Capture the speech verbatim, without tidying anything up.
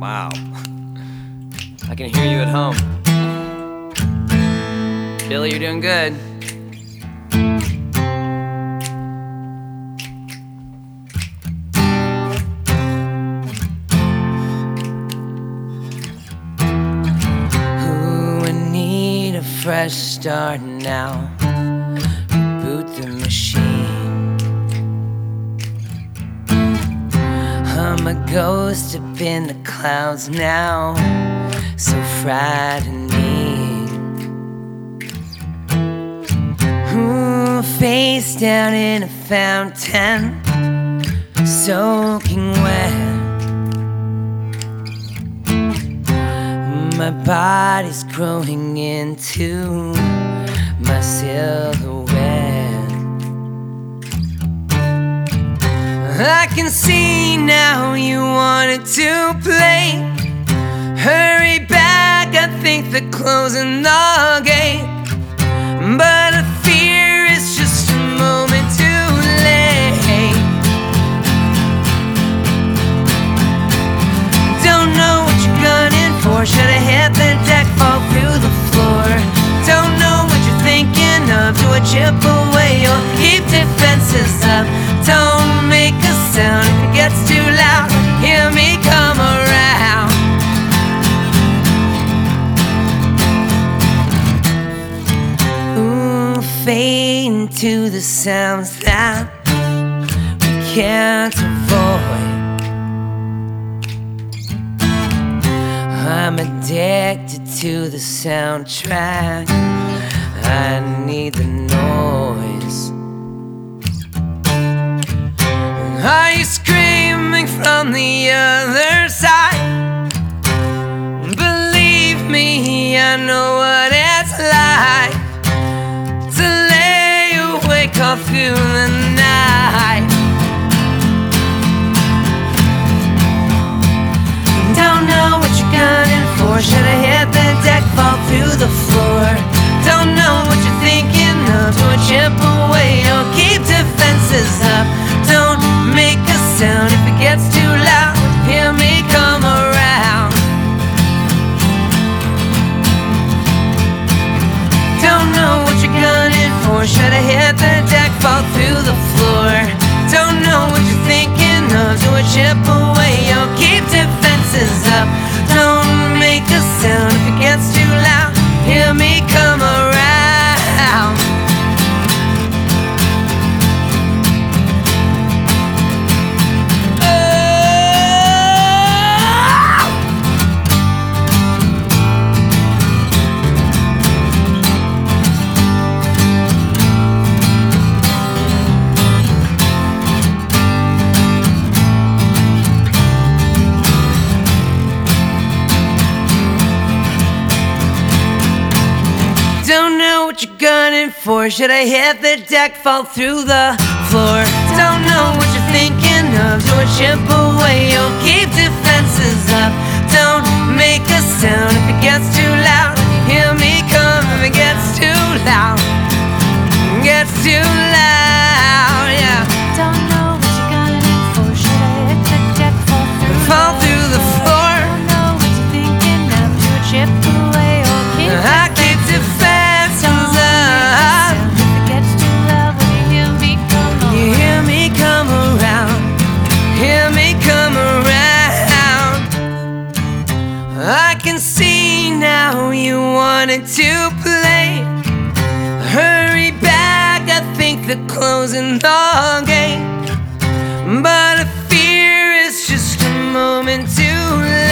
Wow. I can hear you at home. Billy, you're doing good. Ooh, I need a fresh start now. Reboot the machine. I'm a ghost up in the clouds now, so frightening. Ooh, face down in a fountain, soaking wet. My body's growing into my silhouette. I can see now you wanted to play. Hurry back, I think they're closing the gate. But I fear it's just a moment too late. Don't know what you're gunning for. Should've hit the deck, fall through the floor. Don't know what you're thinking of. Do a chip away or keep defenses up. Don't make a sound if it gets too loud. Hear me come around. Ooh, fade into the sounds that we can't avoid. I'm addicted to the soundtrack. I need the noise. Are you screaming from the other side? Believe me, I know what it's like to lay awake all through the night. Don't know what you're gunning for. Should've hit the deck, fall through the floor. Don't know what you're thinking of. Do a chip away or keep defenses up. Don't make a sound if it gets too loud. Hear me come around. Don't know what you're gunning for. Should've hit the deck, fall through the floor. Don't know what you're thinking of. Do a chip away or keep defenses up. Don't make a sound if it gets too loud. Hear me come around. Don't know what you're gunning for. Should I hit the deck, fall through the floor? Don't know what you're thinking of. Do a chip away or keep defenses up. Don't make a sound if it gets too loud. Hear me come if it gets too loud. Gets too loud, yeah. Don't know what you're gunning for. Should I hit the deck, fall through Fall through the floor. Don't know what you're thinking of. Do a chip away or keep I keep defenses up. if it gets too loud. When you hear me come on. You hear me come around. Hear me come around. I can see now you wanted to play. Hurry back, I think they're closing the gate. But I fear it's just a moment too late.